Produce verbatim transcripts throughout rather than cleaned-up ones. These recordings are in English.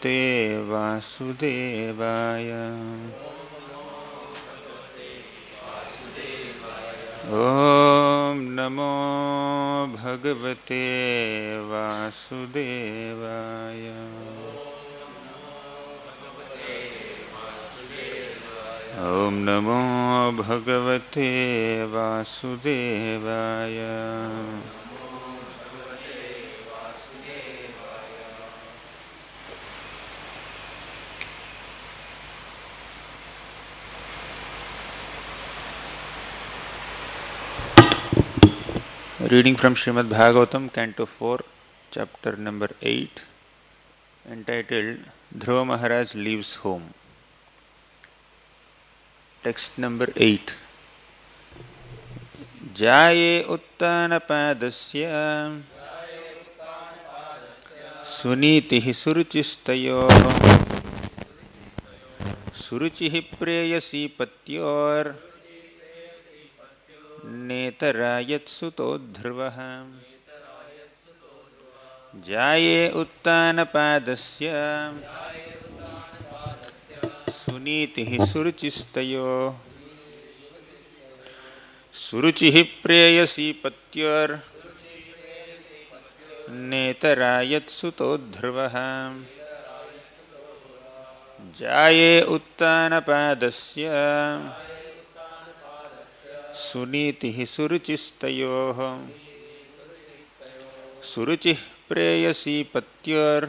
भगवते वासुदेवाय। ओम नमो भगवते वासुदेवाय। ओम नमो भगवते वासुदेवाय। Reading from Srimad Bhagavatam, Canto four, Chapter number eight, entitled Dhruva Maharaj Leaves Home. Text number eight. Jaye Uttanapadasya Sunitihi Suruchistayo Suruchihi Preyasi Patyor Netarayat Suto Dhruvaha. Jaye Uttanapadasya Sunitihi Suruchistayo Suruchihi Preyasi Patyor Netarayat Suto Dhruvaha. Jaye Uttanapadasya Sunitihi Suruchistayo Suruchih Preyasi Patyor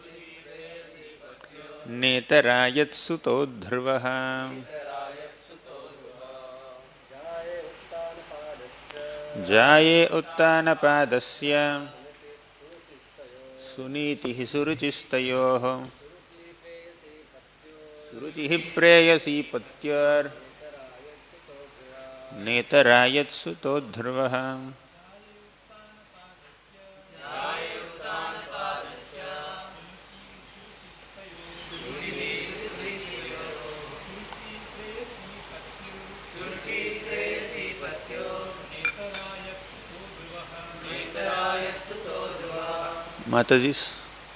Netarayat Suto Dhruvaha. Jaye Uttanapadasya Sunitihi Suruchistayo Suruchihi Preyasi Patyor Netarayat Suto Dhruvaha. Mataji's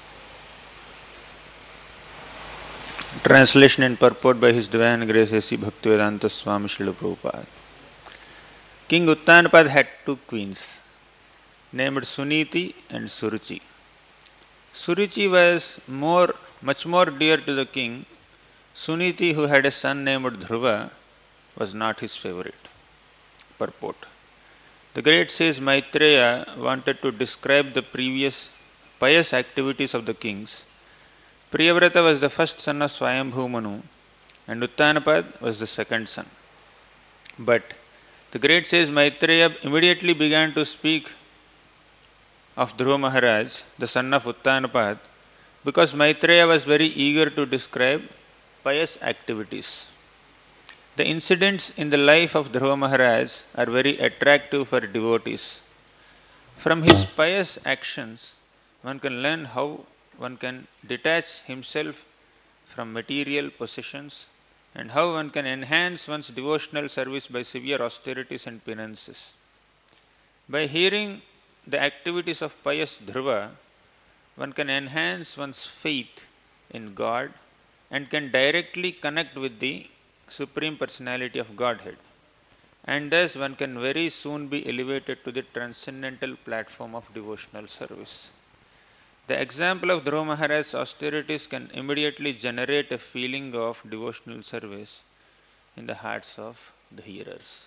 translation and purport by His Divine Grace A C Bhaktivedanta Swami Srila Prabhupada. King Uttanapad had two queens named Suniti and Suruchi. Suruchi was more, much more dear to the king. Suniti, who had a son named Dhruva, was not his favorite. Purport. The great sage Maitreya wanted to describe the previous pious activities of the kings. Priyavrata was the first son of Swayambhu Manu and Uttanapad was the second son. But the great sage Maitreya immediately began to speak of Dhruva Maharaj, the son of Uttanapad, because Maitreya was very eager to describe pious activities. The incidents in the life of Dhruva Maharaj are very attractive for devotees. From his pious actions, one can learn how one can detach himself from material possessions and how one can enhance one's devotional service by severe austerities and penances. By hearing the activities of pious Dhruva, one can enhance one's faith in God and can directly connect with the Supreme Personality of Godhead. And thus one can very soon be elevated to the transcendental platform of devotional service. The example of Dhruva Maharaj's austerities can immediately generate a feeling of devotional service in the hearts of the hearers.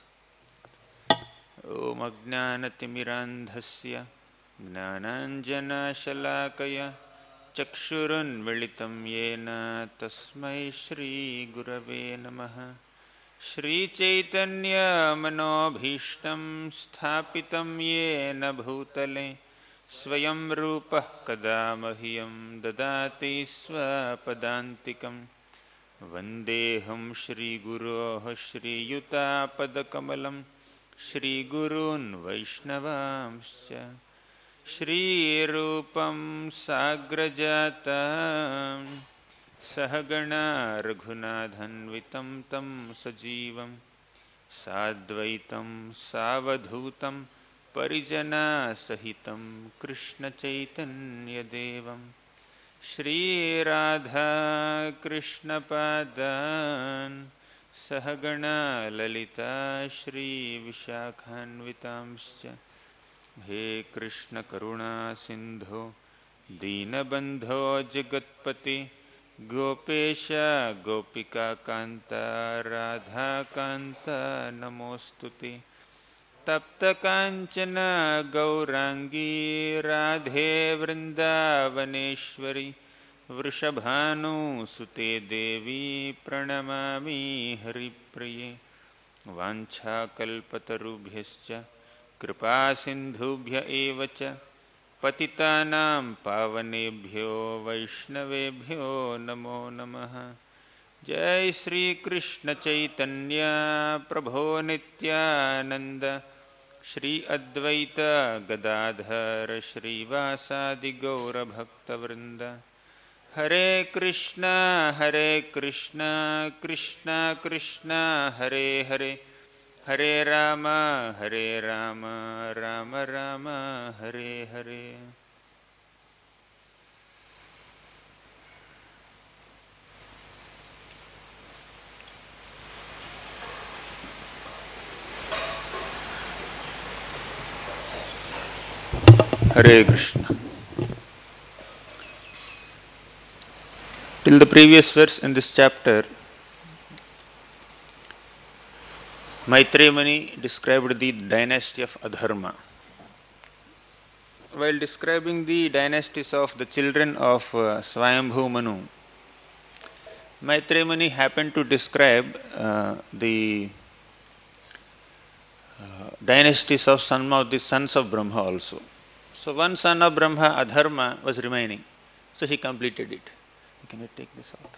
Om Ajnanatimirandhasya Gnananjana Shalakaya Chakshurun Militam Yena Tasmai Shri Gurave Namaha. Shri Chaitanya Manobhishtam Sthapitam Yena Bhutale Swayam Rupah Kadamahyam Dadati Swapadantikam. Vandeham Shri Guroh Shri Yuta Padakamalam Shri Gurun Vaishnavamscha Shri Rupam Sagrajatam Sahagana Raghunadhanvitam Tam Sajivam Sadvaitam Savadhutam Parijana Sahitam Krishna Chaitanya Devam Shri Radha Krishna Padan Sahagana Lalita Shri Vishakhanvitamscha He Krishna Karuna Sindho Deenabandho Jagatpati Gopesha Gopika Kanta Radha Kanta Namostuti Tapta Kanchana Gaurangi Radhe Vrindavaneshwari Vrishabhanu Sute Devi Pranamami Haripriye Vancha Kalpatarubhyascha Kripa Sindhubhya Evacha Patitanam Pavanebhyo Vaishnavebhyo Namo Namaha Jai Shri Krishna Chaitanya Prabho Nityananda Shri Advaita Gadadhar Shri Vasadi Gaura Bhakta Vrinda Hare Krishna Hare Krishna Krishna Krishna Hare Hare Hare Rama Hare Rama Rama Rama Hare Hare. Hare Krishna. Till the previous verse in this chapter, Maitreya Muni described the dynasty of Adharma. While describing the dynasties of the children of uh, Swayambhu Manu, Maitreya Muni happened to describe uh, the uh, dynasties of some of the sons of Brahma also. So one son of Brahma, Adharma, was remaining. So he completed it. Can you take this out?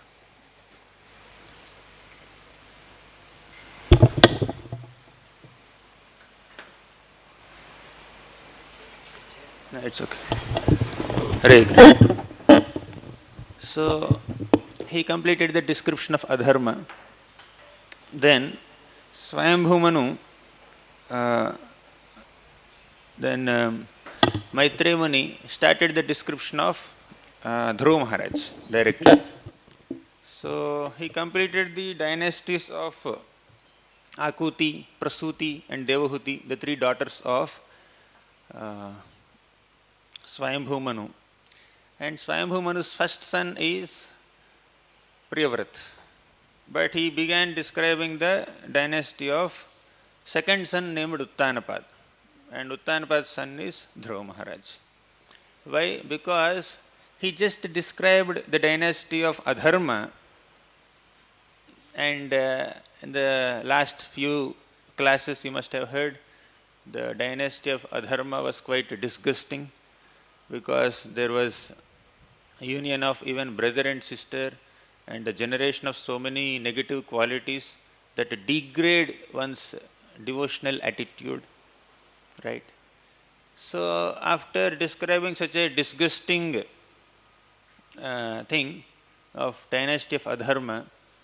No, it's okay. Hare Krishna. So he completed the description of Adharma. Then Swayambhu Manu, uh, then um, Maitreya Muni started the description of uh, Dhruva Maharaj directly. So he completed the dynasties of uh, Akuti, Prasuti and Devahuti, the three daughters of uh, Swayambhu Manu. And Swayambhu Manu's first son is Priyavrat. But he began describing the dynasty of second son named Uttanapad. And Uttanapad's son is Dhruva Maharaj. Why? Because he just described the dynasty of Adharma, and uh, in the last few classes you must have heard the dynasty of Adharma was quite disgusting, because there was a union of even brother and sister and the generation of so many negative qualities that degrade one's devotional attitude. Right? So after describing such a disgusting uh, thing of dynasty of Adharma,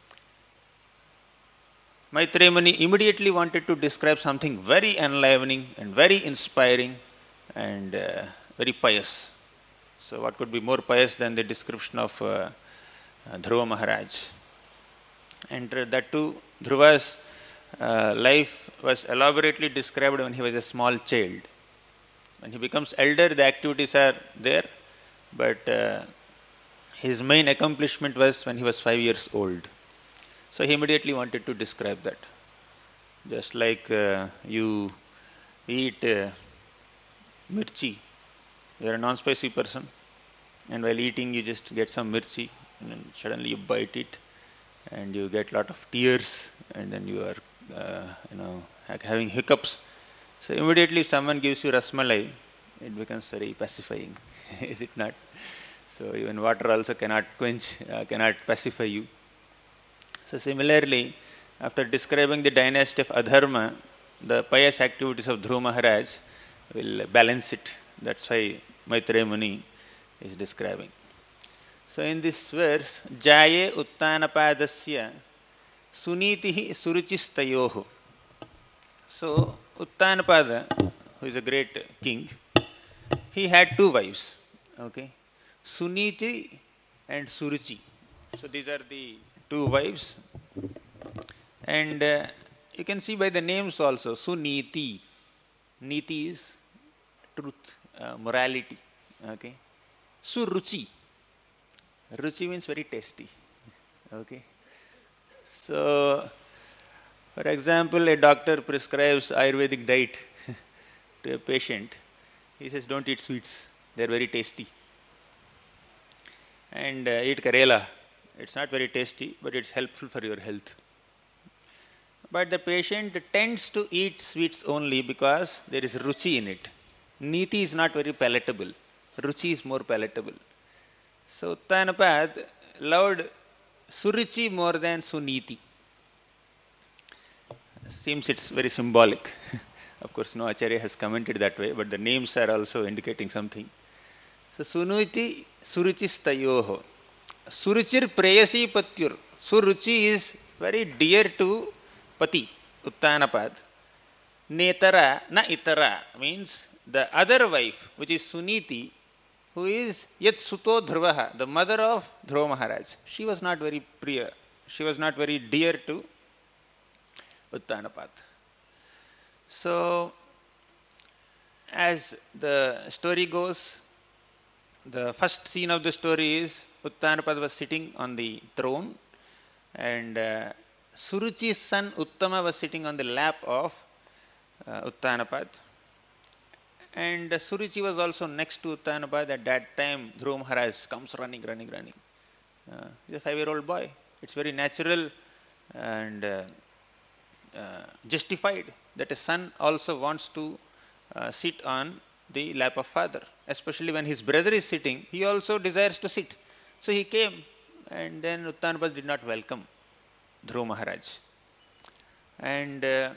Maitreya Muni immediately wanted to describe something very enlivening and very inspiring and uh, very pious. So what could be more pious than the description of uh, uh, Dhruva Maharaj? And uh, that too, Dhruva's uh, life was elaborately described when he was a small child. When he becomes elder, the activities are there, but uh, his main accomplishment was when he was five years old. So he immediately wanted to describe that. Just like uh, you eat uh, mirchi, you are a non-spicy person, and while eating you just get some mirchi, and then suddenly you bite it, and you get a lot of tears, and then you are uh, you know having hiccups. So immediately if someone gives you rasmalai, it becomes very pacifying, is it not? So even water also cannot quench, uh, cannot pacify you. So similarly, after describing the dynasty of Adharma, the pious activities of Dhruva Maharaj will balance it. That's why Maitreya Muni is describing. So in this verse, Jaye Uttanapadasya Sunitihi Suruchistayoho. So Uttanapada, who is a great king, he had two wives. Okay, Suniti and Suruchi. So these are the two wives. And uh, you can see by the names also, Suniti. Niti is truth, uh, morality. Okay. Suruchi. Ruchi means very tasty. Okay. So, for example, a doctor prescribes Ayurvedic diet to a patient. He says, don't eat sweets. They are very tasty. And uh, eat Karela. It's not very tasty, but it's helpful for your health. But the patient tends to eat sweets only because there is ruchi in it. Niti is not very palatable. Ruchi is more palatable. So Uttanapad loved Suruchi more than Suniti. Seems it's very symbolic. Of course, no Acharya has commented that way, but the names are also indicating something. So Sunuiti Suruchistayoho. Suruchir Preyasi Patyur. Suruchi is very dear to Pati, Uttanapad. Netara, na itara means the other wife, which is Suniti, who is Yat Suto Dhruvaha, the mother of Dhruva Maharaj. She was not very priya. She was not very dear to Uttanapad. So, as the story goes, the first scene of the story is Uttanapad was sitting on the throne and uh, Suruchi's son Uttama was sitting on the lap of uh, Uttanapad. And uh, Suruchi was also next to Uttanapad. At that time, Dhruva Maharaj comes running, running, running. Uh, he's a five-year-old boy. It's very natural and uh, uh, justified that a son also wants to uh, sit on the lap of father. Especially when his brother is sitting, he also desires to sit. So he came, and then Uttanapad did not welcome Dhruva Maharaj. And uh,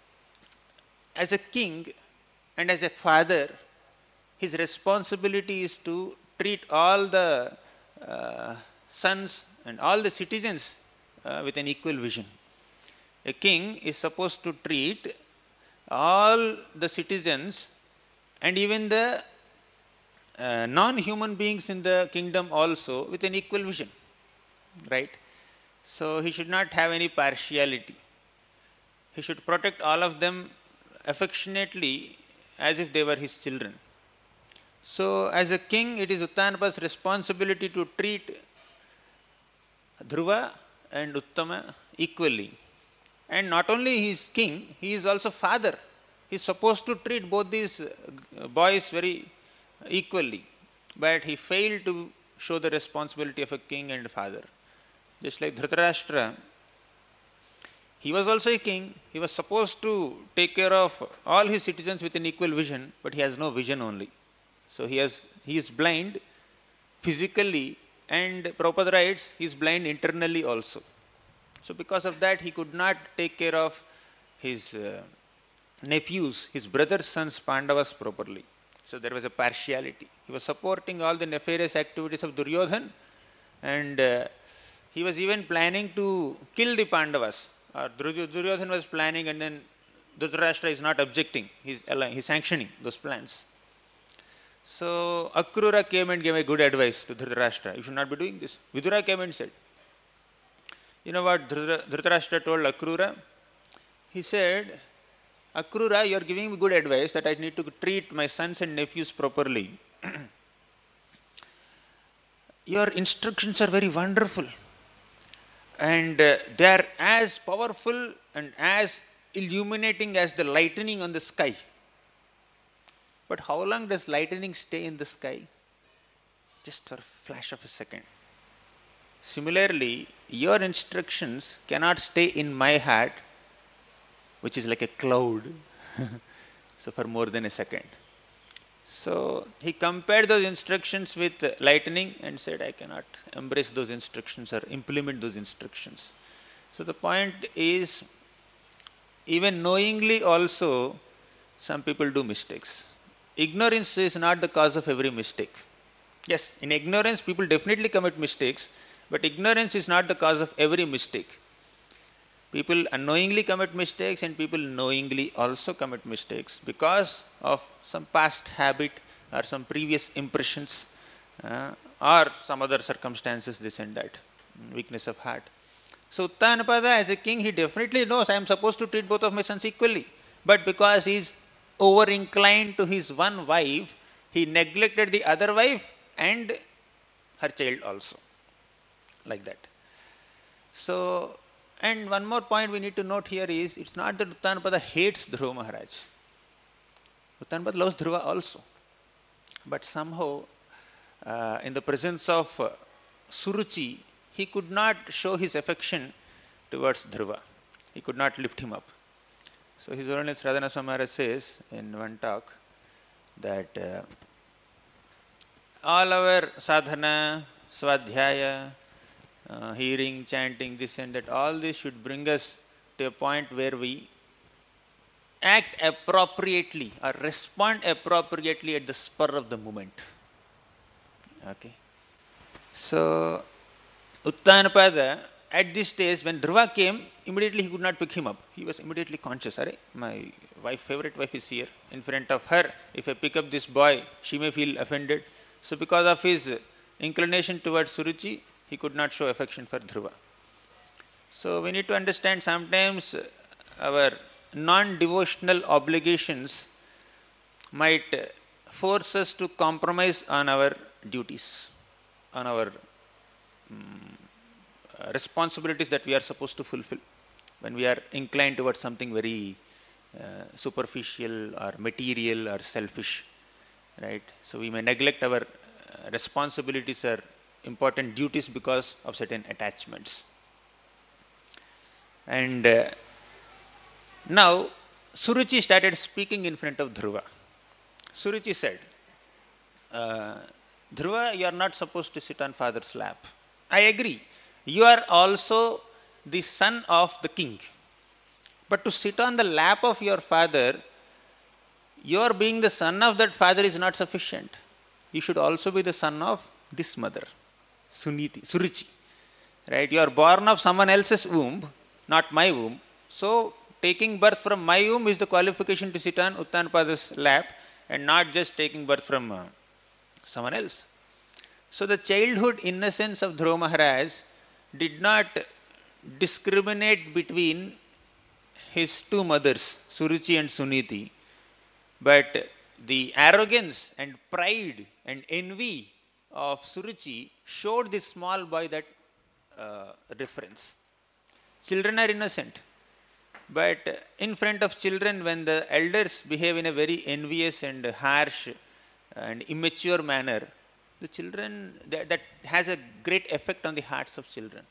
as a king and as a father, his responsibility is to treat all the uh, sons and all the citizens uh, with an equal vision. A king is supposed to treat all the citizens and even the uh, non-human beings in the kingdom also with an equal vision, right? So he should not have any partiality. He should protect all of them affectionately as if they were his children. So as a king, it is Uttanapad's responsibility to treat Dhruva and Uttama equally. And not only he is king, he is also father. He is supposed to treat both these boys very equally. But he failed to show the responsibility of a king and father. Just like Dhritarashtra, he was also a king. He was supposed to take care of all his citizens with an equal vision, but he has no vision only. So he has he is blind physically, and Prabhupada writes, he is blind internally also. So because of that, he could not take care of his uh, nephews, his brother's sons, Pandavas properly. So there was a partiality. He was supporting all the nefarious activities of Duryodhan, and uh, he was even planning to kill the Pandavas. Or Duryodhan was planning, and then Dhritarashtra is not objecting. He's, he's sanctioning those plans. So Akrura came and gave a good advice to Dhritarashtra. You should not be doing this. Vidura came and said, you know what Dhritarashtra told Akrura? He said, Akrura, you are giving me good advice that I need to treat my sons and nephews properly. Your instructions are very wonderful. And uh, they are as powerful and as illuminating as the lightning on the sky. But how long does lightning stay in the sky? Just for a flash of a second. Similarly, your instructions cannot stay in my heart, which is like a cloud, so for more than a second. So he compared those instructions with lightning and said, I cannot embrace those instructions or implement those instructions. So the point is, even knowingly also, some people do mistakes. Ignorance is not the cause of every mistake. Yes, in ignorance, people definitely commit mistakes, but ignorance is not the cause of every mistake. People unknowingly commit mistakes, and people knowingly also commit mistakes because of some past habit or some previous impressions uh, or some other circumstances, this and that, weakness of heart. So Uttanapada as a king, he definitely knows I am supposed to treat both of my sons equally. But because he is over inclined to his one wife, he neglected the other wife and her child also. Like that. So, and one more point we need to note here is, it's not that Uttanapada hates Dhruva Maharaj. Uttanapada loves Dhruva also. But somehow, uh, in the presence of uh, Suruchi, he could not show his affection towards Dhruva. He could not lift him up. So His Holiness Radhana Swami Maharaj says in one talk that uh, all our sadhana, swadhyaya, uh, hearing, chanting, this and that, all this should bring us to a point where we act appropriately or respond appropriately at the spur of the moment. Okay. So Uttanapada, at this stage, when Dhruva came, immediately he could not pick him up. He was immediately conscious. Arey, my wife, favorite wife is here. In front of her, if I pick up this boy, she may feel offended. So because of his inclination towards Suruchi, he could not show affection for Dhruva. So we need to understand sometimes our non-devotional obligations might force us to compromise on our duties, on our um, responsibilities that we are supposed to fulfill when we are inclined towards something very uh, superficial or material or selfish, right? So we may neglect our uh, responsibilities or important duties because of certain attachments. And uh, now Suruchi started speaking in front of Dhruva. Suruchi said, uh, Dhruva, you are not supposed to sit on father's lap. I agree. You are also the son of the king. But to sit on the lap of your father, your being the son of that father is not sufficient. You should also be the son of this mother, Suniti, Suruchi. Right? You are born of someone else's womb, not my womb. So taking birth from my womb is the qualification to sit on Uttanapada's lap and not just taking birth from uh, someone else. So the childhood innocence of Dhruva Maharaj did not discriminate between his two mothers, Suruchi and Suniti, but the arrogance and pride and envy of Suruchi showed this small boy that uh, reference. Children are innocent, but in front of children, when the elders behave in a very envious and harsh and immature manner, the children, that, that has a great effect on the hearts of children.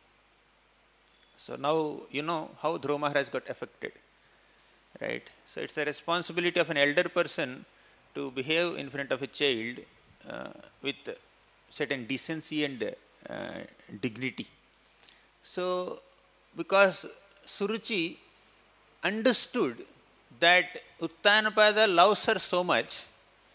So now you know how Dhruva Maharaj got affected, right? So it's the responsibility of an elder person to behave in front of a child uh, with certain decency and uh, dignity. So because Suruchi understood that Uttanapada loves her so much,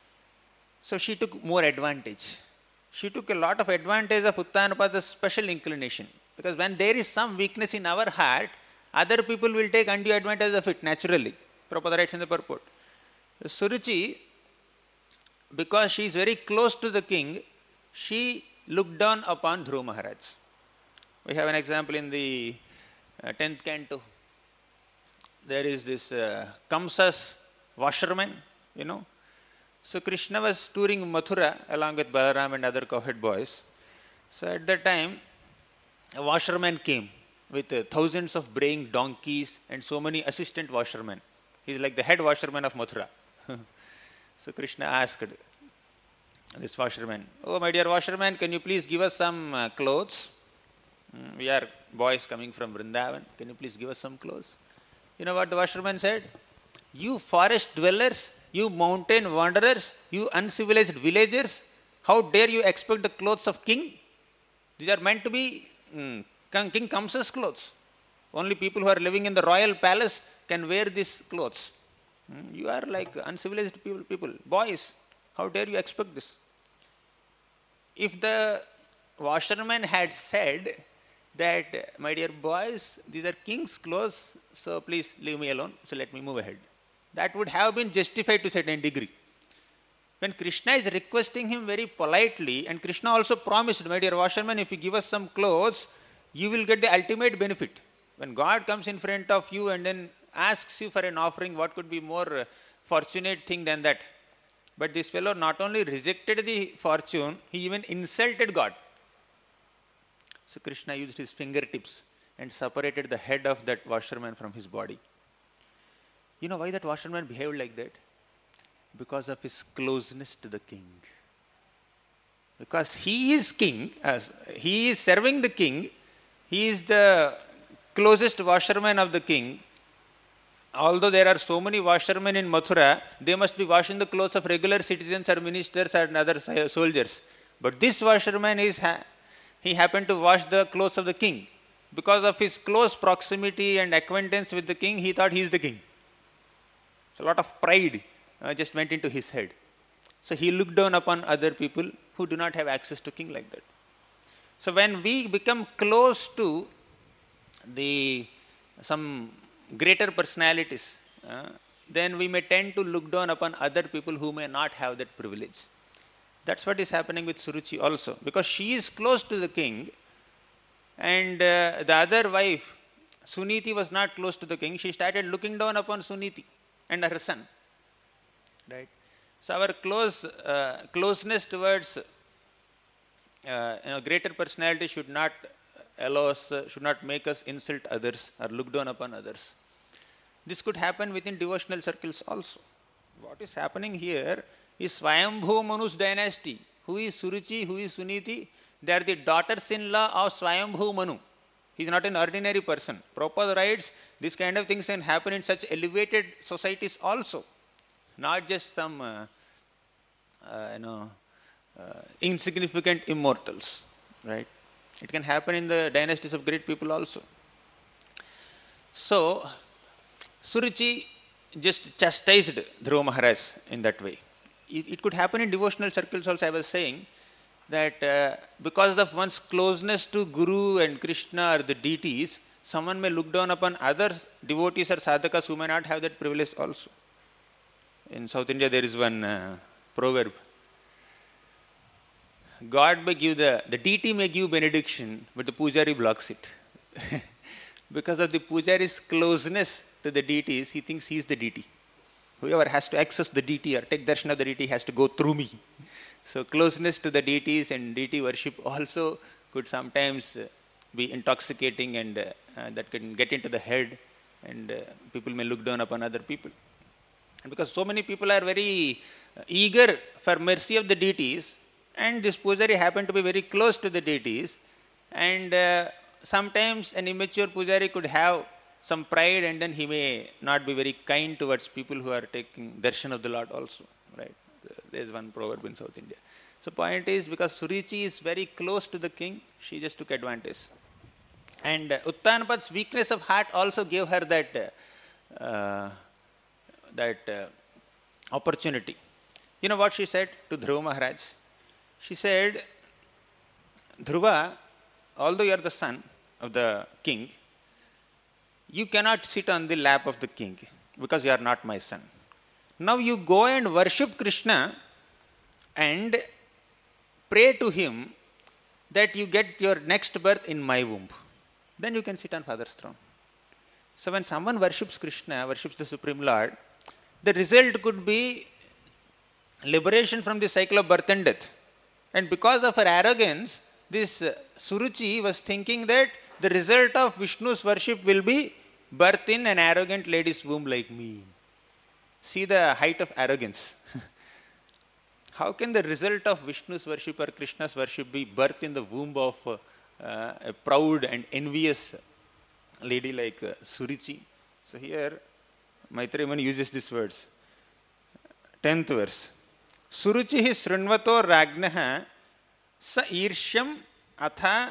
so she took more advantage. She took a lot of advantage of Uttanapada's special inclination. Because when there is some weakness in our heart, other people will take undue advantage of it naturally. Prabhupada writes in the purport. Suruchi, because she is very close to the king, she looked down upon Dhruva Maharaj. We have an example in the uh, tenth canto. There is this uh, Kamsa's washerman, you know. So Krishna was touring Mathura along with Balaram and other cowherd boys. So at that time, a washerman came with uh, thousands of braying donkeys and so many assistant washermen. He is like the head washerman of Mathura. So Krishna asked this washerman, "Oh, my dear washerman, can you please give us some uh, clothes? Mm, we are boys coming from Vrindavan. Can you please give us some clothes?" You know what the washerman said? "You forest dwellers, you mountain wanderers, you uncivilized villagers, how dare you expect the clothes of king? These are meant to be mm, King Kamsa's clothes. Only people who are living in the royal palace can wear these clothes. Mm, you are like uncivilized people, people, boys. How dare you expect this?" If the washerman had said that, "My dear boys, these are king's clothes, so please leave me alone, so let me move ahead," that would have been justified to a certain degree. when Krishna is requesting him very politely, and Krishna also promised, my dear washerman, if you give us some clothes, you will get the ultimate benefit. When God comes in front of you and then asks you for an offering, what could be more fortunate thing than that? But this fellow not only rejected the fortune, he even insulted God. So Krishna used his fingertips and separated the head of that washerman from his body. You know why that washerman behaved like that? Because of his closeness to the king. Because he is king, as he is serving the king, he is the closest washerman of the king. Although there are so many washermen in Mathura, they must be washing the clothes of regular citizens or ministers or other soldiers. But this washerman is, ha- he happened to wash the clothes of the king. Because of his close proximity and acquaintance with the king, he thought he is the king. So a lot of pride uh, just went into his head. So he looked down upon other people who do not have access to king like that. So when we become close to the some greater personalities, uh, then we may tend to look down upon other people who may not have that privilege. That's what is happening with Suruchi also, because she is close to the king, and uh, the other wife, Suniti, was not close to the king. She started looking down upon Suniti and her son. Right? So our close uh, closeness towards uh, you know, greater personality should not allow us, uh, should not make us insult others or look down upon others. This could happen within devotional circles also. What is happening here is Swayambhu Manu's dynasty. Who is Suruchi, who is Suniti? They are the daughters-in-law of Swayambhu Manu. He is not an ordinary person. Prabhupada writes, this kind of things can happen in such elevated societies also. Not just some uh, uh, you know, uh, insignificant immortals. Right? It can happen in the dynasties of great people also. So, Suruchi just chastised Dhruva Maharaj in that way. It, it could happen in devotional circles also. I was saying that uh, because of one's closeness to Guru and Krishna or the deities, someone may look down upon other devotees or sadhakas who may not have that privilege also. In South India, there is one uh, proverb. God may give the, the deity may give benediction, but the pujari blocks it. Because of the pujari's closeness to the deities, he thinks he is the deity. Whoever has to access the deity or take darshan of the deity has to go through me. So closeness to the deities and deity worship also could sometimes be intoxicating, and uh, uh, that can get into the head, and uh, people may look down upon other people. And because so many people are very eager for mercy of the deities, and this pujari happened to be very close to the deities, and uh, sometimes an immature pujari could have some pride, and then he may not be very kind towards people who are taking darshan of the Lord also. Right? There is one proverb in South India. So point is, because Suruchi is very close to the king, she just took advantage. And uh, Uttanapad's weakness of heart also gave her that uh, that uh, opportunity. You know what she said to Dhruva Maharaj? She said, Dhruva, although you are the son of the king, you cannot sit on the lap of the king because you are not my son. Now you go and worship Krishna and pray to him that you get your next birth in my womb. Then you can sit on father's throne. So when someone worships Krishna, worships the Supreme Lord, the result could be liberation from the cycle of birth and death. And because of her arrogance, this uh, Suruchi was thinking that the result of Vishnu's worship will be birth in an arrogant lady's womb like me. See the height of arrogance. How can the result of Vishnu's worship or Krishna's worship be birth in the womb of uh, uh, a proud and envious lady like uh, Suruchi? So here Maitreya Muni uses these words. Tenth verse. Suruchi srinvato ragnaha sa irshyam atha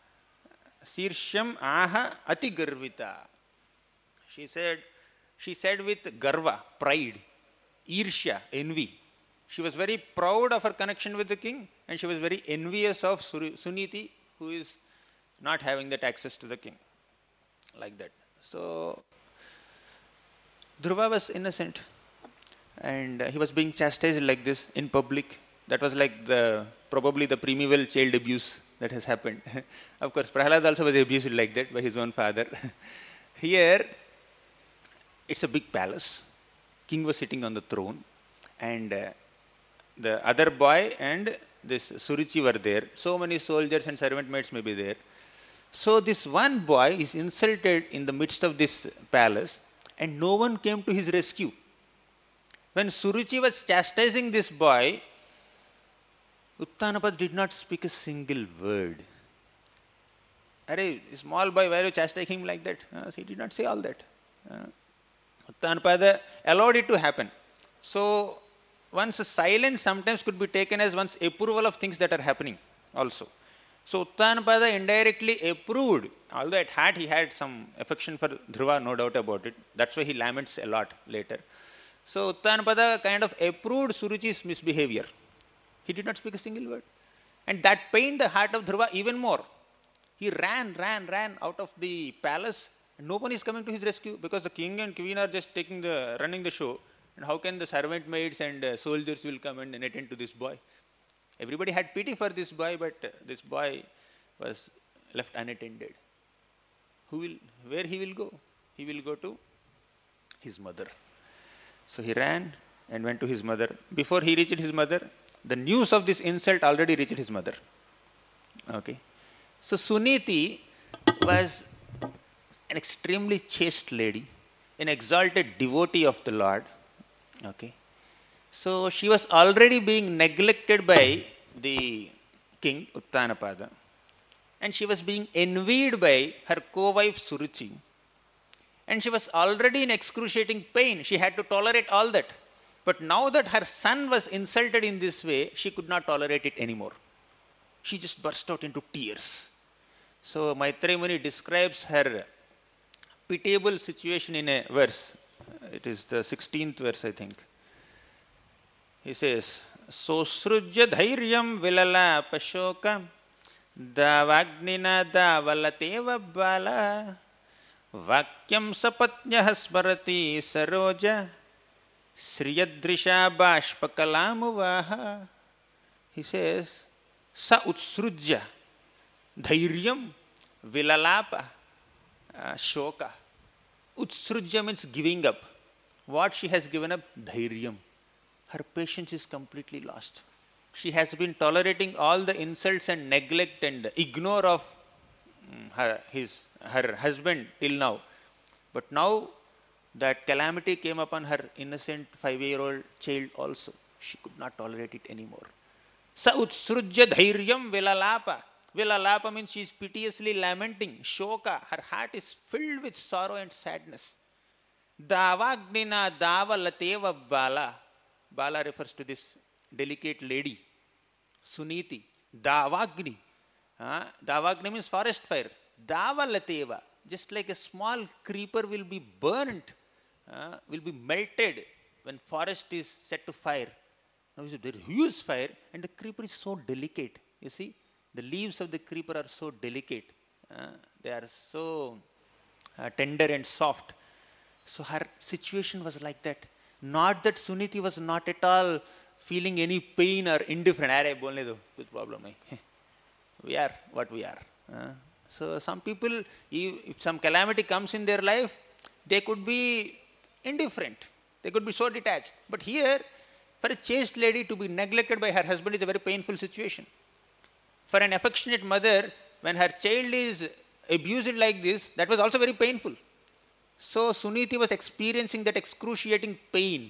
sirsham aha ati garvita. She said, she said with garva, pride, irshya, envy. She was very proud of her connection with the king, and she was very envious of Suniti, who is not having that access to the king. Like that. So, Dhruva was innocent. and uh, he was being chastised like this in public. That was like the probably the primeval child abuse that has happened. Of course, Prahalad also was abused like that by his own father. Here, it's a big palace. King was sitting on the throne, and uh, the other boy and this Suruchi were there. So many soldiers and servant maids may be there. So this one boy is insulted in the midst of this palace, and no one came to his rescue. When Suruchi was chastising this boy, Uttanapad did not speak a single word. Arey, small boy, why are you chastising him like that? Uh, so he did not say all that. Uh, Uttanapada allowed it to happen. So, one's silence sometimes could be taken as one's approval of things that are happening also. So, Uttanapada indirectly approved, although at heart he had some affection for Dhruva, no doubt about it. That's why he laments a lot later. So, Uttanapada kind of approved Suruchi's misbehavior. He did not speak a single word. And that pained the heart of Dhruva even more. He ran, ran, ran out of the palace. And no one is coming to his rescue because the king and queen are just taking the running the show. And how can the servant maids and uh, soldiers will come and attend to this boy? Everybody had pity for this boy, but uh, this boy was left unattended. Who will? Where he will go? He will go to his mother. So he ran and went to his mother. Before he reached his mother, the news of this insult already reached his mother. Okay. So Suniti was an extremely chaste lady, an exalted devotee of the Lord. Okay. So she was already being neglected by the king, Uttanapada. And she was being envied by her co-wife Suruchi. And she was already in excruciating pain. She had to tolerate all that. But now that her son was insulted in this way, she could not tolerate it anymore. She just burst out into tears. So Maitreya Muni describes her pitiable situation in a verse. It is the sixteenth verse, I think. He says, Sosrujya dhairyam vilala pashoka davagnina davalateva bala vakyam sapatnyah smarati saroja sriyadrisha bashpakalamuvaha. He says, Sa utsrujya dhairyam vilalapa uh, shoka. Utsrujya means giving up. What she has given up? Dhairyam. Her patience is completely lost. She has been tolerating all the insults and neglect and ignore of um, her, his, her husband till now. But now that calamity came upon her innocent five-year-old child also. She could not tolerate it anymore. Sa utsrujya dhairyam vilalapa. Vilalapa means she is piteously lamenting. Shoka, her heart is filled with sorrow and sadness. Davagnina davalateva bala. Bala refers to this delicate lady, Suniti. Davagni. Uh, Davagni means forest fire. Davalateva. Just like a small creeper will be burnt, uh, will be melted when forest is set to fire. Now there is huge fire and the creeper is so delicate. You see, the leaves of the creeper are so delicate. Uh, they are so uh, tender and soft. So her situation was like that. Not that Suniti was not at all feeling any pain or indifferent. Arey, bolne do, kuch problem nahi. We are what we are. Uh, so some people, if some calamity comes in their life, they could be indifferent. They could be so detached. But here, for a chaste lady to be neglected by her husband is a very painful situation. For an affectionate mother, when her child is abused like this, that was also very painful. So Suniti was experiencing that excruciating pain.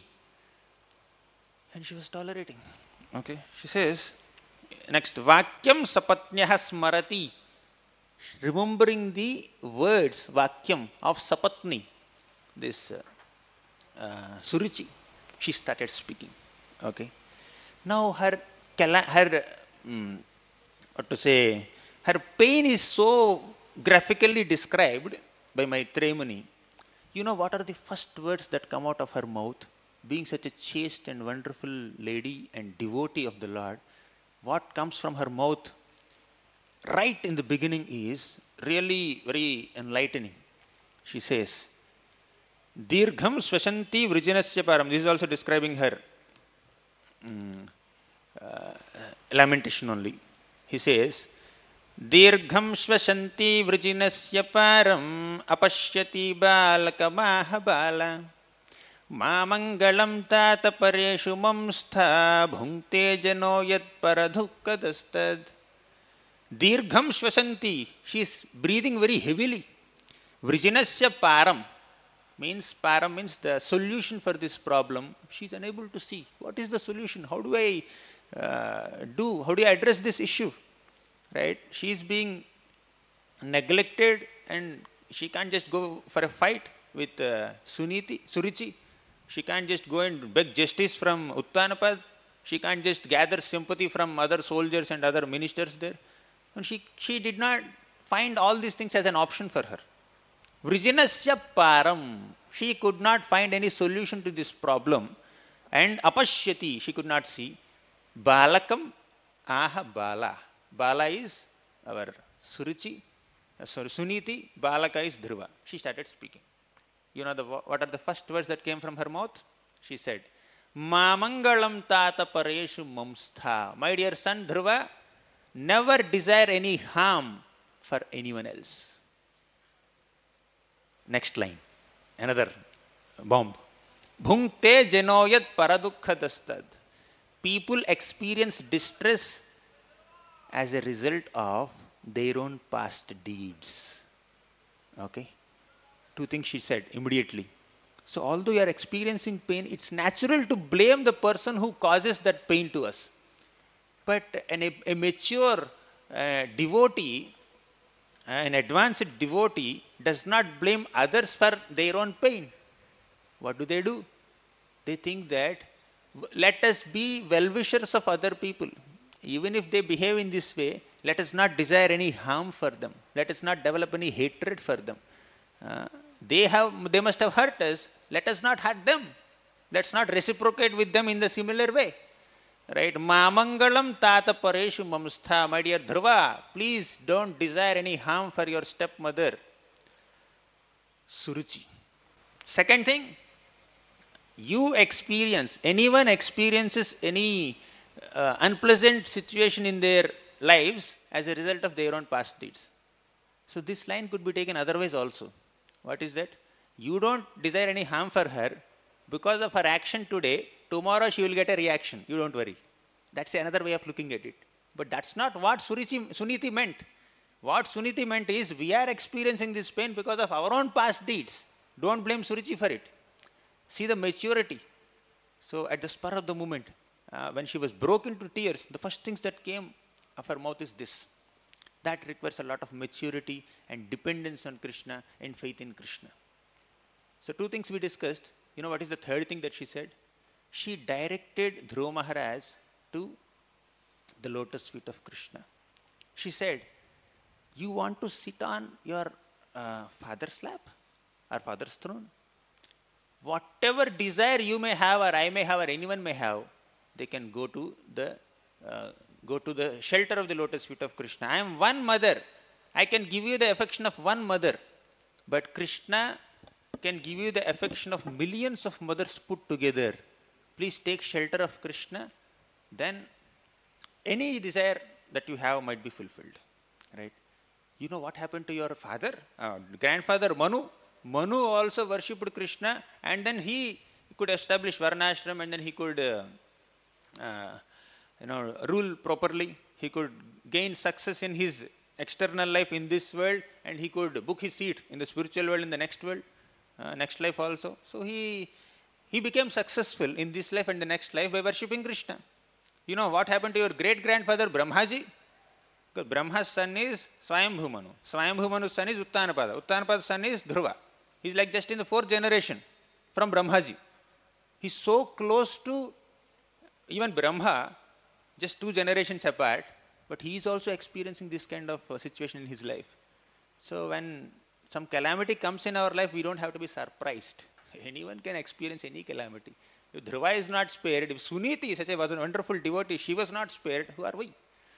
And she was tolerating. Okay. She says, next, Vakyam sapatnyah smarati. Remembering the words, Vakyam, of Sapatni, this uh, uh, Suruchi, she started speaking. Okay. Now her, her um, what to say, her pain is so graphically described by Maitreya Muni. You know what are the first words that come out of her mouth? Being such a chaste and wonderful lady and devotee of the Lord, what comes from her mouth right in the beginning is really very enlightening. She says, Dirgham Swashanti Vrijinasya Param. This is also describing her um, uh, lamentation only. He says, Dirgham Swashanti Vrijinasya Param Apashyati Balaka Mahabala Mamangalam Tata Pareshu Mamstha Bhunkte Jano Yat Paradhukkadastad. Dirgham Swashanti. She is breathing very heavily. Vrijinasya Param means param means the solution for this problem. She is unable to see. What is the solution? How do I uh, do? How do I address this issue? Right? She is being neglected and she can't just go for a fight with uh, Suniti, Suruchi. She can't just go and beg justice from Uttanapad. She can't just gather sympathy from other soldiers and other ministers there. And she, she did not find all these things as an option for her. Vrijinasya param. She could not find any solution to this problem. And apashyati. She could not see. Balakam aha bala. Bala is our Suruchi. Uh, sorry, Suniti. Balaka is Dhruva. She started speaking. You know the, what are the first words that came from her mouth? She said, Mamangalam tata pareshu mamstha. My dear son Dhruva, never desire any harm for anyone else. Next line, another bomb. Bhunkte janoyat paradukhadastad. People experience distress as a result of their own past deeds. Okay? Two things she said immediately. So although you are experiencing pain, it's natural to blame the person who causes that pain to us. But an, a, a mature uh, devotee, an advanced devotee does not blame others for their own pain. What do they do? They think that let us be well-wishers of other people. Even if they behave in this way, let us not desire any harm for them. Let us not develop any hatred for them. Uh, they have, they must have hurt us. Let us not hurt them. Let's not reciprocate with them in the similar way. Right? Mamangalam tata pareshu mamstha. My dear Dhruva, please don't desire any harm for your stepmother. Suruchi. Second thing, you experience, anyone experiences any uh, unpleasant situation in their lives as a result of their own past deeds. So this line could be taken otherwise also. What is that? You don't desire any harm for her. Because of her action today, tomorrow she will get a reaction. You don't worry. That's another way of looking at it. But that's not what Surichi, Suniti meant. What Suniti meant is we are experiencing this pain because of our own past deeds. Don't blame Suruchi for it. See the maturity. So at the spur of the moment, uh, when she was broken into tears, the first things that came of her mouth is this. That requires a lot of maturity and dependence on Krishna and faith in Krishna. So two things we discussed. You know what is the third thing that she said? She directed Dhruva Maharaj to the lotus feet of Krishna. She said, you want to sit on your uh, father's lap or father's throne? Whatever desire you may have or I may have or anyone may have, they can go to the uh, go to the shelter of the lotus feet of Krishna. I am one mother. I can give you the affection of one mother. But Krishna can give you the affection of millions of mothers put together. Please take shelter of Krishna. Then any desire that you have might be fulfilled. Right? You know what happened to your father? Uh, grandfather Manu? Manu also worshipped Krishna and then he could establish Varnashram and then he could uh, uh, you know, rule properly. He could gain success in his external life in this world and he could book his seat in the spiritual world in the next world, uh, next life also. So he, he became successful in this life and the next life by worshipping Krishna. You know what happened to your great-grandfather Brahmaji? Because Brahma's son is Swayambhu Manu. Swayambhu Manu's son is Uttanapada. Uttanapada's son is Dhruva. He's like just in the fourth generation from Brahmaji. He's so close to even Brahma, just two generations apart, but he is also experiencing this kind of uh, situation in his life. So when some calamity comes in our life, we don't have to be surprised. Anyone can experience any calamity. If Dhruva is not spared, if Suniti, such a was a wonderful devotee, she was not spared, who are we?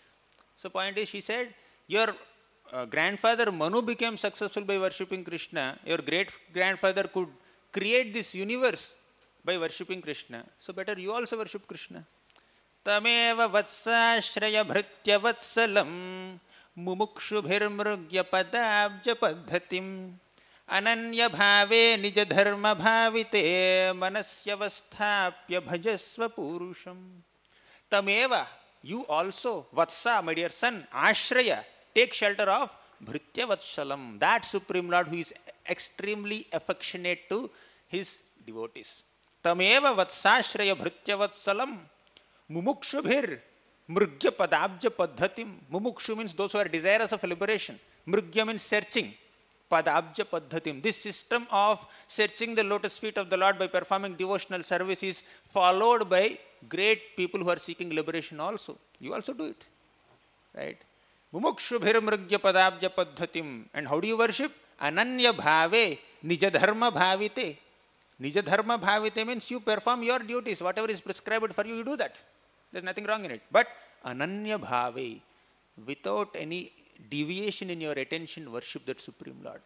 So point is, she said, your uh, grandfather Manu became successful by worshipping Krishna. Your great grandfather could create this universe by worshipping Krishna. So better you also worship Krishna. Tameva vatsashraya bhritya vatsalam mumukshubhirmrugya padabja paddhatim ananya bhave nija dharma bhavite manasyavasthapya bhajasva purusham. Tameva, you also, Vatsa, my dear son, Ashraya, take shelter of Bhritya Vatsalam, that Supreme Lord who is extremely affectionate to his devotees. Tameva Vatsashraya Bhritya Vatsalam Mumukshubhir Mrugya Padabja Paddhatim. Mumukshu means those who are desirous of liberation. Mrugya means searching. Padabja Paddhatim. This system of searching the lotus feet of the Lord by performing devotional service is followed by great people who are seeking liberation also. You also do it. Right? Mumukshubhir mrugya padabja paddhatim. And how do you worship? Ananya bhave nija dharma bhavite. Nija dharma bhavite means you perform your duties. Whatever is prescribed for you, you do that. There's nothing wrong in it. But ananya bhave, without any deviation in your attention, worship that Supreme Lord.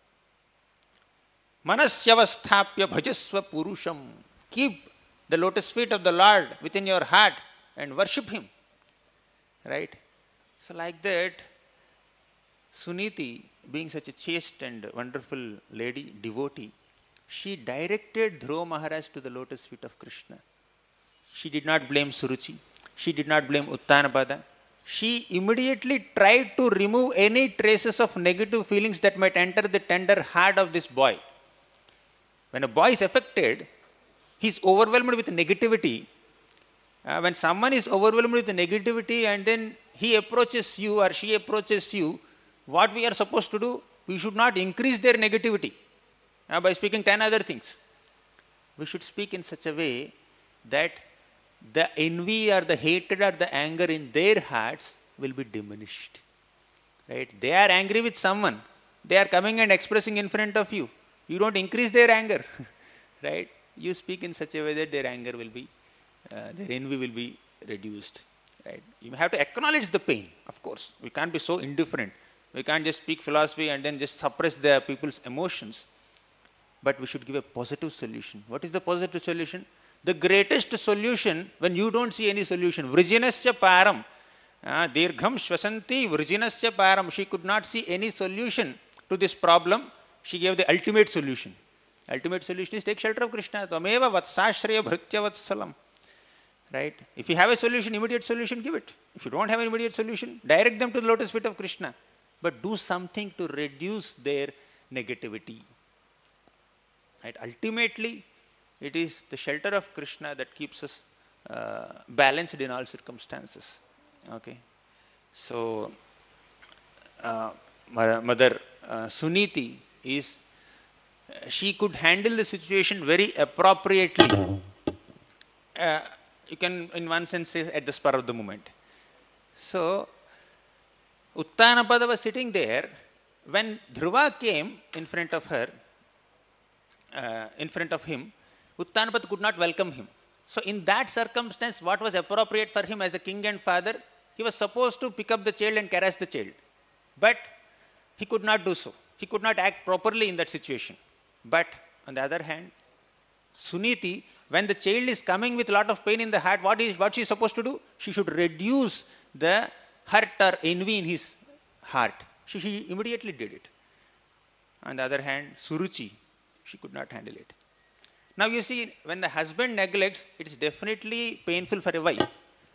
Manasyavasthapya bhajasva purusham. Keep the lotus feet of the Lord within your heart and worship Him. Right? So like that, Suniti, being such a chaste and wonderful lady, devotee, she directed Dhruva Maharaj to the lotus feet of Krishna. She did not blame Suruchi. She did not blame Uttanapada. She immediately tried to remove any traces of negative feelings that might enter the tender heart of this boy. When a boy is affected, he is overwhelmed with negativity. Uh, when someone is overwhelmed with negativity and then he approaches you or she approaches you, what we are supposed to do? We should not increase their negativity uh, by speaking ten other things. We should speak in such a way that the envy or the hatred or the anger in their hearts will be diminished. Right? They are angry with someone. They are coming and expressing in front of you. You don't increase their anger. Right? You speak in such a way that their anger will be, uh, their envy will be reduced. Right? You have to acknowledge the pain, of course. We can't be so indifferent. We can't just speak philosophy and then just suppress the people's emotions. But we should give a positive solution. What is the positive solution? The greatest solution when you don't see any solution. Vrijinasya param. Uh, Dirgham shvasanti vrijinasya param. She could not see any solution to this problem. She gave the ultimate solution. Ultimate solution is take shelter of Krishna. Tameva vatsashraya bhritya vatsalam. Right? If you have a solution, immediate solution, give it. If you don't have an immediate solution, direct them to the lotus feet of Krishna. But do something to reduce their negativity. Right? Ultimately, it is the shelter of Krishna that keeps us uh, balanced in all circumstances. Okay. So, uh, Mother uh, Suniti is, uh, she could handle the situation very appropriately. Uh, you can, in one sense, say at the spur of the moment. So, Uttanapada was sitting there. When Dhruva came in front of her, uh, in front of him, Uttanapada could not welcome him. So in that circumstance, what was appropriate for him as a king and father, he was supposed to pick up the child and caress the child. But he could not do so. He could not act properly in that situation. But on the other hand, Suniti, when the child is coming with a lot of pain in the heart, what is what she is supposed to do? She should reduce the hurt or envy in his heart. She, she immediately did it. On the other hand, Suruchi, she could not handle it. Now you see, when the husband neglects, it is definitely painful for a wife.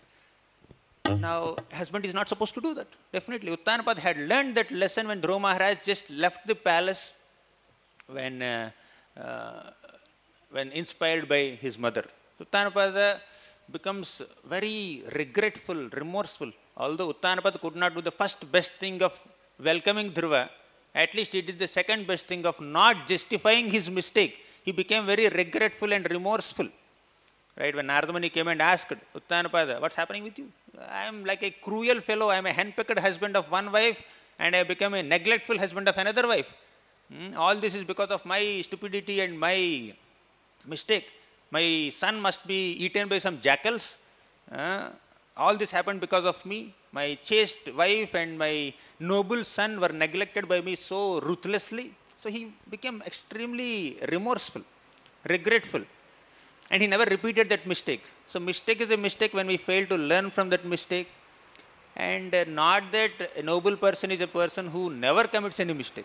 Now, husband is not supposed to do that. Definitely. Uttanapada had learned that lesson when Dhruva Maharaj just left the palace when, uh, uh, when inspired by his mother. Uttanapada becomes very regretful, remorseful. Although Uttanapada could not do the first best thing of welcoming Dhruva, at least he did the second best thing of not justifying his mistake. He became very regretful and remorseful. Right? When Narada Muni came and asked Uttanapada, what's happening with you? I am like a cruel fellow. I am a hen-pecked husband of one wife and I become a neglectful husband of another wife. Hmm? All this is because of my stupidity and my mistake. My son must be eaten by some jackals. Uh, all this happened because of me. My chaste wife and my noble son were neglected by me so ruthlessly. So he became extremely remorseful. regretful. And he never repeated that mistake. So mistake is a mistake when we fail to learn from that mistake. And uh, not that a noble person is a person who never commits any mistake.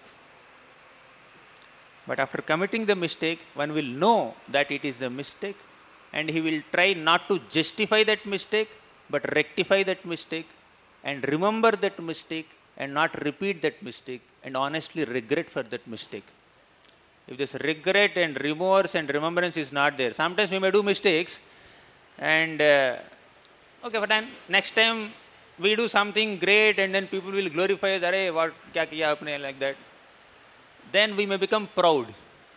But after committing the mistake, one will know that it is a mistake, and he will try not to justify that mistake, but rectify that mistake, and remember that mistake, and not repeat that mistake, and honestly regret for that mistake. If this regret and remorse and remembrance is not there, sometimes we may do mistakes, and uh, okay, but then next time we do something great, and then people will glorify us, "Arey, what kya kiya apne," like that. Then we may become proud.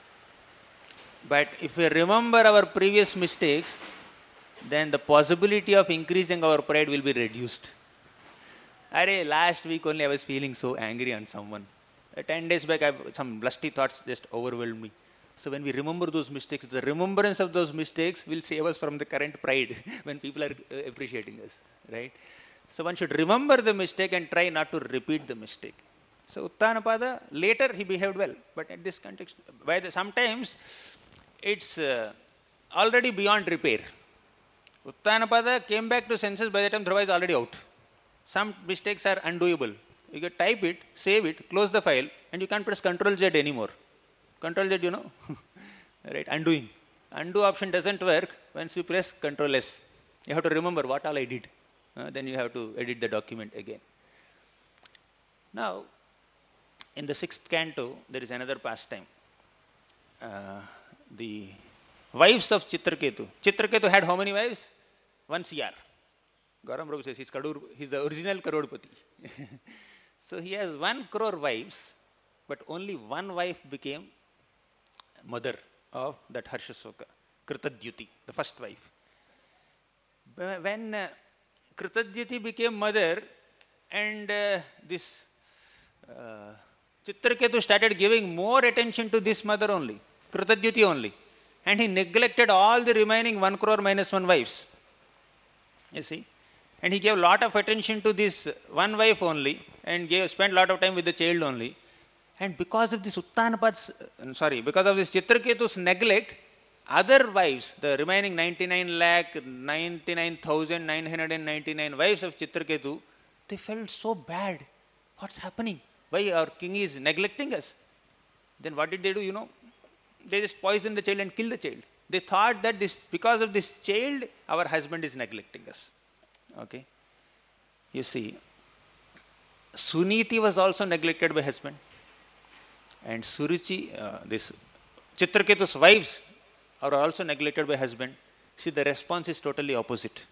But if we remember our previous mistakes, then the possibility of increasing our pride will be reduced. Arey, last week only I was feeling so angry on someone. Uh, ten days back, I've, some lusty thoughts just overwhelmed me. So when we remember those mistakes, the remembrance of those mistakes will save us from the current pride when people are uh, appreciating us, right? So one should remember the mistake and try not to repeat the mistake. So Uttanapada, later he behaved well, but in this context, by the, sometimes it's uh, already beyond repair. Uttanapada came back to senses by the time Dhruva is already out. Some mistakes are undoable. You can type it, save it, close the file, and you can't press Control Z anymore. Control Z, you know, right? Undoing. Undo option doesn't work once you press Control S. You have to remember what all I did. Uh, then you have to edit the document again. Now, in the sixth canto, there is another pastime. Uh, the wives of Chitraketu. Chitraketu had how many wives? One C R. Gauram Prabhu says he's, Kadur, he's the original Karodpati. So he has one crore wives, but only one wife became mother of that Harshasoka, Kritadyuti, the first wife. When uh, Kritadyuti became mother, and uh, this uh, Chitraketu started giving more attention to this mother only, Kritadyuti only, and he neglected all the remaining one crore minus one wives. You see? And he gave a lot of attention to this one wife only, and gave spent a lot of time with the child only. And because of this Uttanapad's, sorry, because of this Chitraketu's neglect, other wives, the remaining ninety-nine lakh ninety-nine thousand nine hundred ninety-nine wives of Chitraketu, they felt so bad. What's happening? Why our king is neglecting us? Then what did they do? You know, they just poisoned the child and killed the child. They thought that this, because of this child, our husband is neglecting us. Okay. You see, Suniti was also neglected by husband. And Suruchi, uh, this Chitraketu's wives are also neglected by husband. See, the response is totally opposite.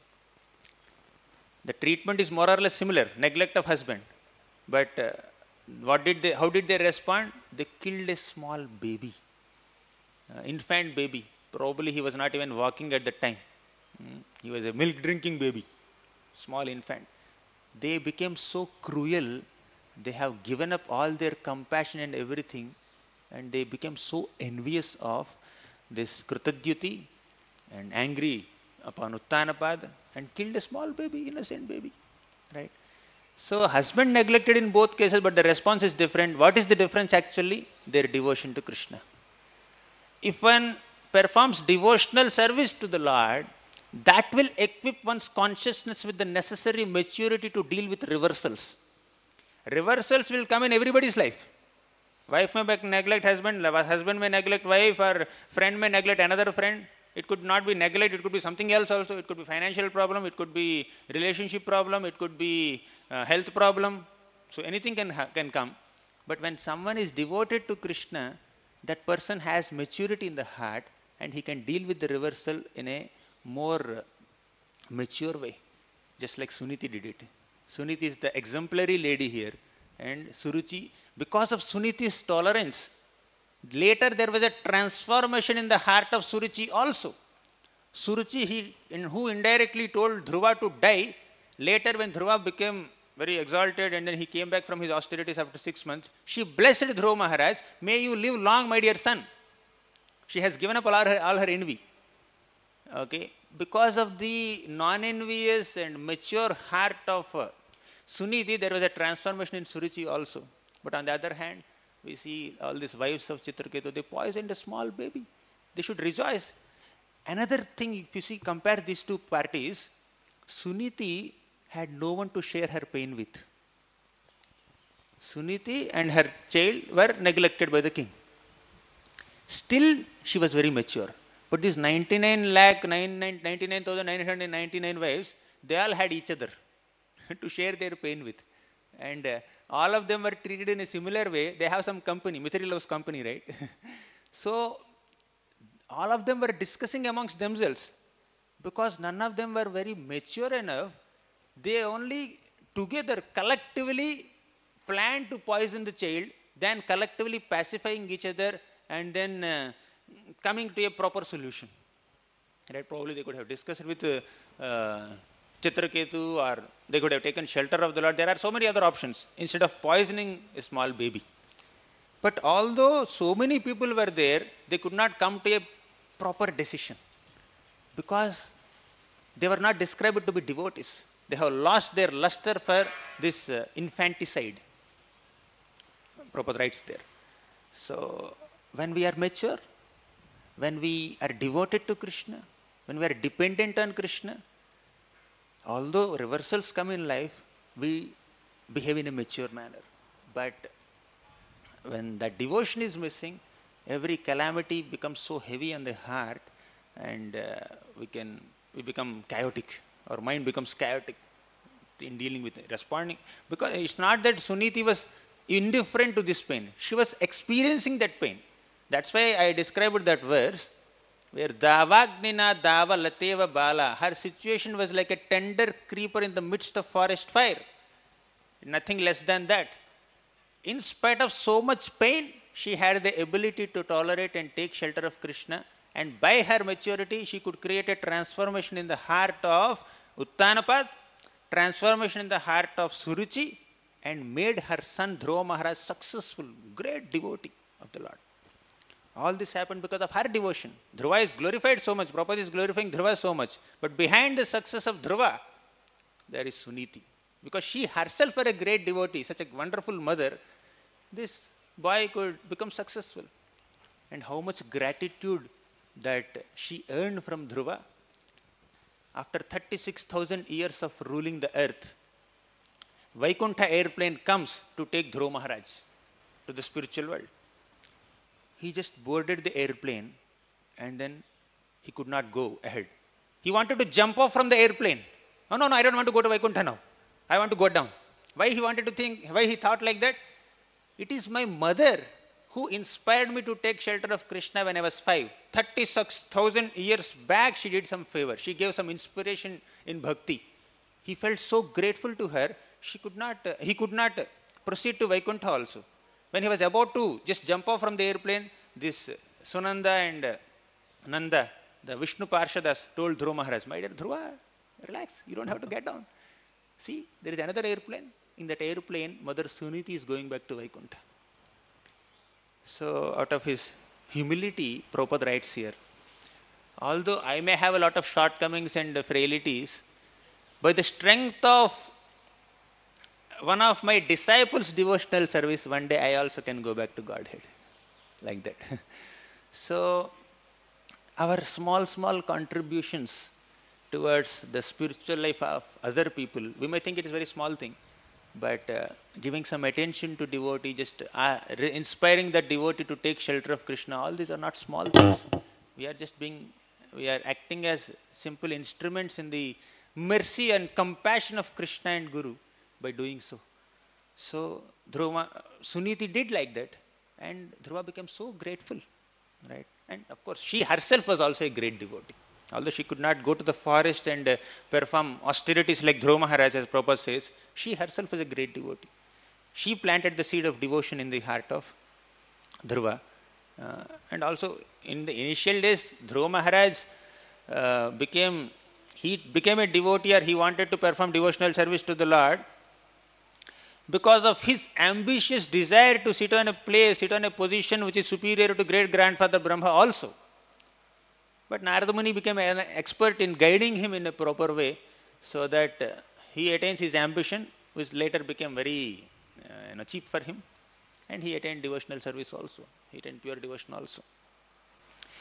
The treatment is more or less similar, neglect of husband. But uh, what did they, how did they respond? They killed a small baby, uh, infant baby. Probably he was not even walking at that time. Mm. He was a milk drinking baby, small infant. They became so cruel. They have given up all their compassion and everything, and they became so envious of this Kritadyuti and angry upon Uttanapada and killed a small baby, innocent baby, right? So husband neglected in both cases, but the response is different. What is the difference actually? Their devotion to Krishna. If one performs devotional service to the Lord, that will equip one's consciousness with the necessary maturity to deal with reversals. Reversals will come in everybody's life. Wife may neglect husband, husband may neglect wife, or friend may neglect another friend. It could not be neglect, it could be something else also. It could be financial problem, it could be relationship problem, it could be uh, health problem. So anything can, ha- can come. But when someone is devoted to Krishna, that person has maturity in the heart, and he can deal with the reversal in a more mature way, just like Suniti did it. Suniti is the exemplary lady here, and Suruchi, because of Suniti's tolerance, later there was a transformation in the heart of Suruchi also. Suruchi, he, in, who indirectly told Dhruva to die, later when Dhruva became very exalted and then he came back from his austerities after six months, she blessed Dhruva Maharaj, may you live long, my dear son. She has given up all her, all her envy. Okay, because of the non-envious and mature heart of uh, Suniti, there was a transformation in Suruchi also. But on the other hand, we see all these wives of Chitraketu, they poisoned a small baby. They should rejoice. Another thing, if you see, compare these two parties, Suniti had no one to share her pain with. Suniti and her child were neglected by the king. Still, she was very mature. But these ninety-nine lakh, ninety-nine thousand nine hundred ninety-nine wives, they all had each other to share their pain with. And uh, all of them were treated in a similar way. They have some company, misery loves company, right? So, all of them were discussing amongst themselves, because none of them were very mature enough. They only together collectively planned to poison the child, then collectively pacifying each other, and then uh, coming to a proper solution. Right? Probably they could have discussed with uh, uh, Chitraketu, or they could have taken shelter of the Lord. There are so many other options instead of poisoning a small baby. But although so many people were there, they could not come to a proper decision, because they were not described to be devotees. They have lost their luster for this uh, infanticide. Prabhupada writes there. So, when we are mature, when we are devoted to Krishna, when we are dependent on Krishna, although reversals come in life, we behave in a mature manner. But when that devotion is missing, every calamity becomes so heavy on the heart, and uh, we can we become chaotic. Our mind becomes chaotic in dealing with it, responding. Because it's not that Suniti was indifferent to this pain. She was experiencing that pain. That's why I described that verse where Davagnina Dava Lateva Bala. Her situation was like a tender creeper in the midst of forest fire. Nothing less than that. In spite of so much pain, she had the ability to tolerate and take shelter of Krishna. And by her maturity, she could create a transformation in the heart of Uttanapad, transformation in the heart of Suruchi, and made her son Dhruva Maharaj successful, great devotee of the Lord. All this happened because of her devotion. Dhruva is glorified so much. Prabhupada is glorifying Dhruva so much. But behind the success of Dhruva, there is Suniti. Because she herself were a great devotee, such a wonderful mother, this boy could become successful. And how much gratitude that she earned from Dhruva. After thirty-six thousand years of ruling the earth, Vaikuntha airplane comes to take Dhruva Maharaj to the spiritual world. He just boarded the airplane and then he could not go ahead. He wanted to jump off from the airplane. No, no, no, I don't want to go to Vaikuntha now. I want to go down. Why he wanted to think, why he thought like that? It is my mother who inspired me to take shelter of Krishna when I was five. thirty-six thousand years back, she did some favor. She gave some inspiration in bhakti. He felt so grateful to her, she could not, uh, he could not proceed to Vaikuntha also. When he was about to just jump off from the airplane, this uh, Sunanda and uh, Nanda, the Vishnu Parshadas, told Dhruva Maharaj, my dear Dhruva, relax, you don't have to get down. See, there is another airplane. In that airplane, Mother Suniti is going back to Vaikuntha. So, out of his humility, Prabhupada writes here, although I may have a lot of shortcomings and frailties, by the strength of one of my disciples' devotional service, one day I also can go back to Godhead. Like that. So, our small, small contributions towards the spiritual life of other people, we may think it is a very small thing, but uh, giving some attention to devotee, just uh, inspiring that devotee to take shelter of Krishna, all these are not small things. We are just being, we are acting as simple instruments in the mercy and compassion of Krishna and Guru by doing so. So, Dhruva, Suniti did like that, and Dhruva became so grateful, right? And of course, she herself was also a great devotee. Although she could not go to the forest and uh, perform austerities like Dhruva Maharaj, as Prabhupada says, she herself was a great devotee. She planted the seed of devotion in the heart of Dhruva. Uh, and also, in the initial days, Dhruva Maharaj uh, became, he became a devotee, or he wanted to perform devotional service to the Lord because of his ambitious desire to sit on a place, sit on a position which is superior to great-grandfather Brahma also. But Narada Muni became an expert in guiding him in a proper way so that uh, he attains his ambition, which later became very uh, you know, cheap for him. And he attained devotional service also. He attained pure devotion also.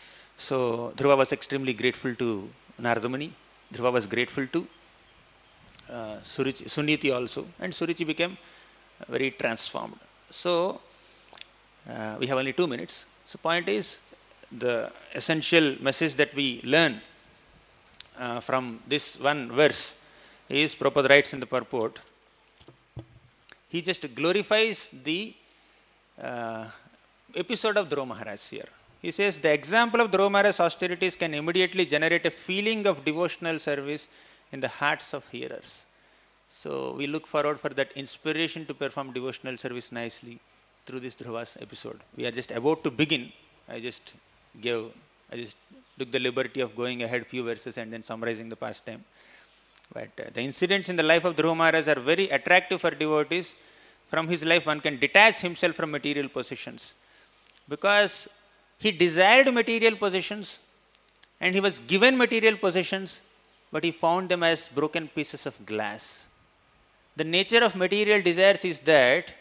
So Dhruva was extremely grateful to Narada Muni. Dhruva was grateful to uh, Suruchi, Suniti also, and Suruchi became very transformed. So uh, we have only two minutes. So point is, the essential message that we learn uh, from this one verse is, Prabhupada writes in the purport, he just glorifies the uh, episode of Dhruva Maharaj here. He says, the example of Dhruva Maharaj's austerities can immediately generate a feeling of devotional service in the hearts of hearers. So we look forward for that inspiration to perform devotional service nicely through this Dhruva's episode. We are just about to begin. I just gave, I just took the liberty of going ahead few verses and then summarizing the past time. But uh, the incidents in the life of Dhruva Maharaj are very attractive for devotees. From his life, one can detach himself from material possessions, because he desired material possessions and he was given material possessions, but he found them as broken pieces of glass. The nature of material desires is that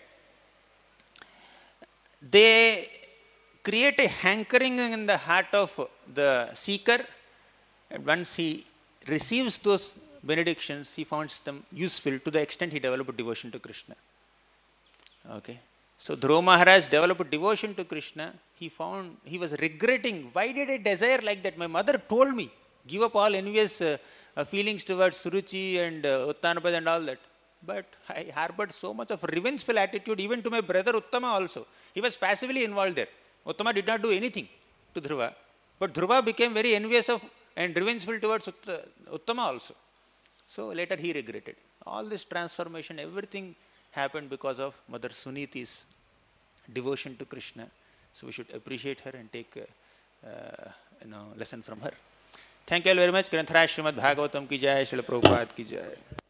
they create a hankering in the heart of the seeker, and once he receives those benedictions, he finds them useful to the extent he developed devotion to Krishna. Okay. So Dhruva Maharaj developed devotion to Krishna. He found, he was regretting, why did I desire like that? My mother told me, give up all envious uh, uh, feelings towards Suruchi and uh, Uttanapad and all that. But I harbored so much of revengeful attitude even to my brother Uttama also. He was passively involved there. Uttama did not do anything to Dhruva. But Dhruva became very envious of and revengeful towards Utta, Uttama also. So later he regretted. All this transformation, everything happened because of Mother Suniti's devotion to Krishna. So we should appreciate her and take a uh, you know, lesson from her. Thank you all very much. Granthara Srimad Bhagavatam ki jai, Srila Prabhupada ki jai.